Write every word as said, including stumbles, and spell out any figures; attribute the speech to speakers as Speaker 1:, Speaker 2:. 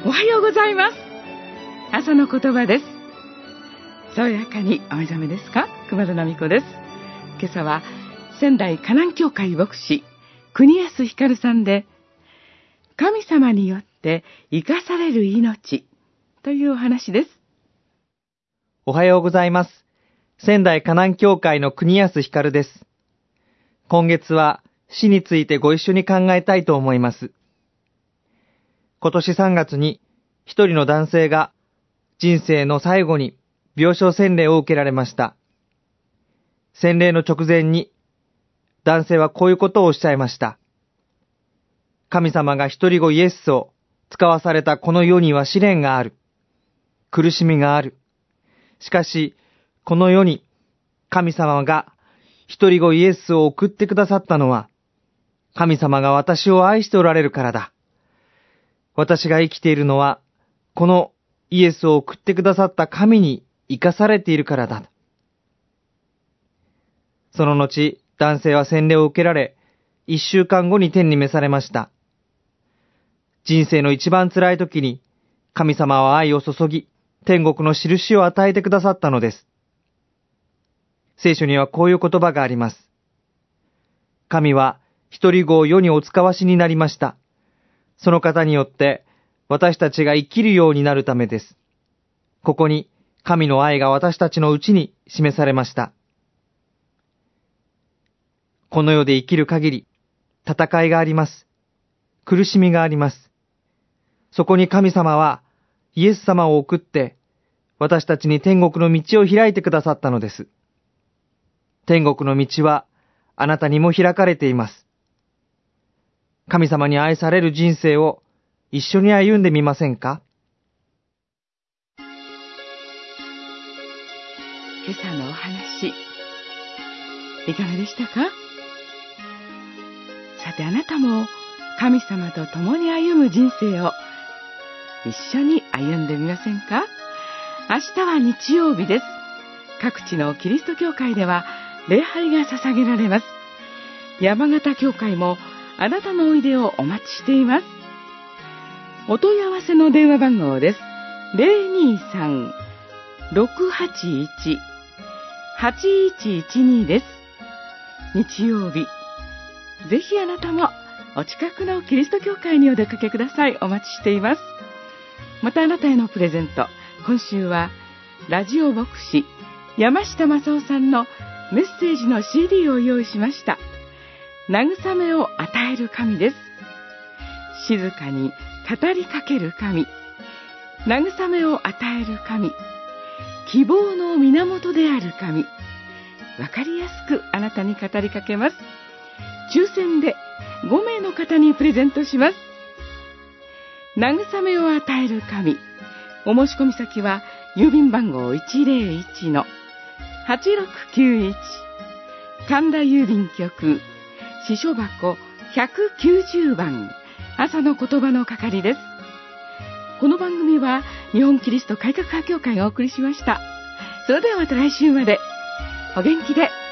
Speaker 1: おはようございます。朝の言葉です。爽やかにお目覚めですか？熊田奈美子です。今朝は仙台河南教会牧師国安光さんで、神様によって生かされる命というお話です。
Speaker 2: おはようございます。仙台河南教会の国安光です。今月は死についてご一緒に考えたいと思います。今年さんがつに一人の男性が人生の最後に病床洗礼を受けられました。洗礼の直前に男性はこういうことをおっしゃいました。神様が一人子イエスを使わされたこの世には試練がある。苦しみがある。しかし、この世に神様が一人子イエスを送ってくださったのは、神様が私を愛しておられるからだ。私が生きているのは、このイエスを送ってくださった神に生かされているからだ。その後、男性は洗礼を受けられ、一週間後に天に召されました。人生の一番辛い時に、神様は愛を注ぎ、天国の印を与えてくださったのです。聖書にはこういう言葉があります。神は一人子を世にお使わしになりました。その方によって私たちが生きるようになるためです。ここに神の愛が私たちのうちに示されました。この世で生きる限り、戦いがあります。苦しみがあります。そこに神様はイエス様を送って私たちに天国の道を開いてくださったのです。天国の道はあなたにも開かれています。神様に愛される人生を一緒に歩んでみませんか？
Speaker 1: 今朝のお話、いかがでしたか？さて、あなたも神様と共に歩む人生を一緒に歩んでみませんか？明日は日曜日です。各地のキリスト教会では礼拝が捧げられます。山形教会もあなたのおいでをお待ちしています。お問い合わせの電話番号です。ゼロにさん ろくはちいち はちいちいちに です。日曜日、ぜひあなたもお近くのキリスト教会にお出かけください。お待ちしています。またあなたへのプレゼント、今週はラジオ牧師山下正夫さんのメッセージの シーディー を用意しました。慰めを与える神です。静かに語りかける神、慰めを与える神、希望の源である神、わかりやすくあなたに語りかけます。抽選でごめいの方にプレゼントします。慰めを与える神、お申し込み先は郵便番号 いちゼロいち のはちろくきゅういち 神田郵便局支所箱ひゃくきゅうじゅうばん、朝の言葉の係です。この番組は日本キリスト改革派教会がお送りしました。それではまた来週までお元気で。